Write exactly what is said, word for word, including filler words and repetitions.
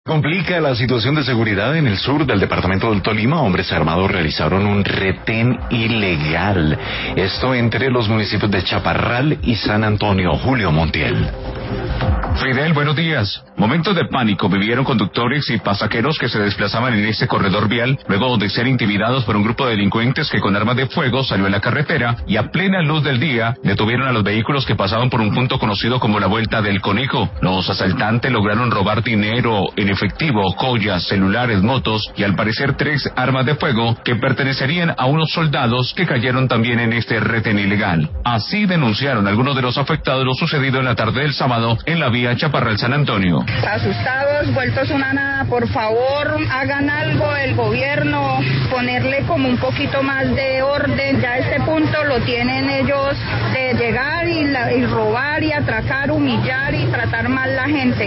Complica la situación de seguridad en el sur del departamento del Tolima. Hombres armados realizaron un retén ilegal. Esto entre los municipios de Chaparral y San Antonio. Julio Montiel. Fidel, buenos días. Momentos de pánico vivieron conductores y pasajeros que se desplazaban en este corredor vial luego de ser intimidados por un grupo de delincuentes que con armas de fuego salió en la carretera y a plena luz del día detuvieron a los vehículos que pasaban por un punto conocido como la Vuelta del Conejo. Los asaltantes lograron robar dinero en efectivo, joyas, celulares, motos y al parecer tres armas de fuego que pertenecerían a unos soldados que cayeron también en este retén ilegal. Así denunciaron algunos de los afectados lo sucedido en la tarde del sábado en la vía Chaparral San Antonio. Asustados, vueltos una nada, por favor hagan algo el gobierno, ponerle como un poquito más de orden. Ya este punto lo tienen ellos de llegar y, la, y robar y atracar, humillar y tratar mal la gente.